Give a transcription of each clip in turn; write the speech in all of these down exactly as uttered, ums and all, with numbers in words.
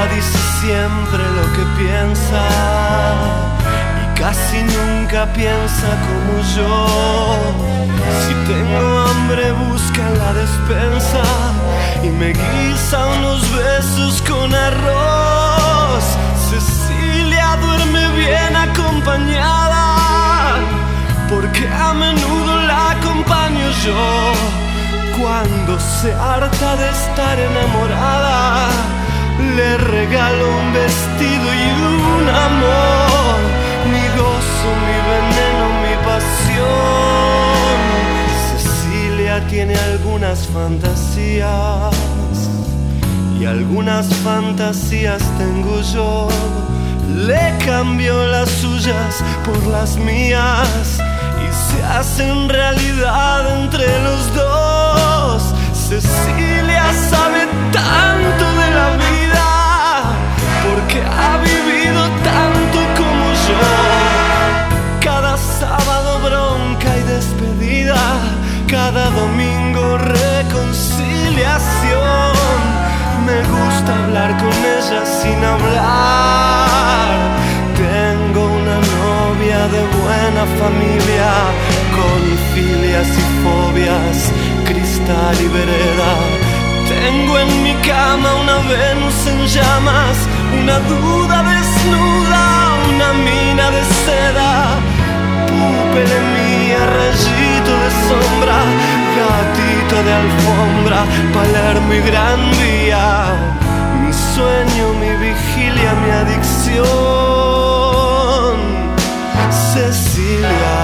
dice siempre lo que piensa y casi nunca piensa como yo. Si tengo hambre busca en la despensa y me guisa unos besos con arroz. Cecilia duerme bien acompañada porque a menudo la acompaño yo. Cuando se harta de estar enamorada, le regalo un vestido y un amor, mi gozo, mi veneno, mi pasión. Cecilia tiene algunas fantasías y algunas fantasías tengo yo. Le cambio las suyas por las mías y se hacen realidad entre los dos. Cecilia sabe tanto de la vida porque ha vivido tanto como yo. Cada sábado bronca y despedida, cada domingo reconciliación. Me gusta hablar con ella sin hablar. Tengo una novia de buena familia, con filias y fobias, cristal y vereda. Tengo en mi cama una Venus en llamas, una duda desnuda, una mina de seda. Púpele mía, rayito de sombra, gatito de alfombra, Palermo y Gran Vía. Mi sueño, mi vigilia, mi adicción, Cecilia.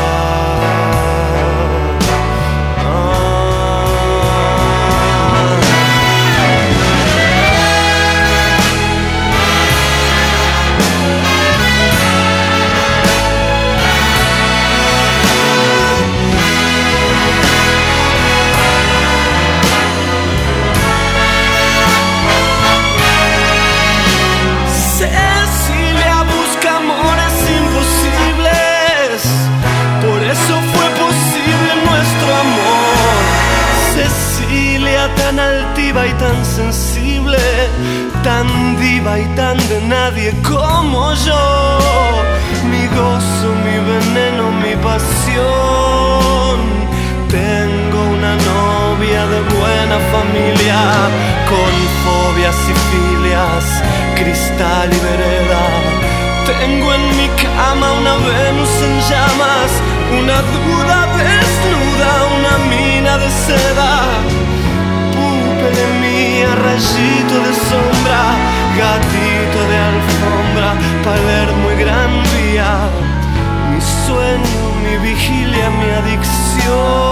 Tan altiva y tan sensible, tan diva y tan de nadie como yo. Mi gozo, mi veneno, mi pasión. Tengo una novia de buena familia, con fobias y filias, cristal y vereda. Tengo en mi cama una Venus en llamas, una duda desnuda, una mina de seda. Púpele mía, rayito de sombra, gatito de alfombra, Palermo y Gran Vía. Mi sueño, mi vigilia, mi adicción.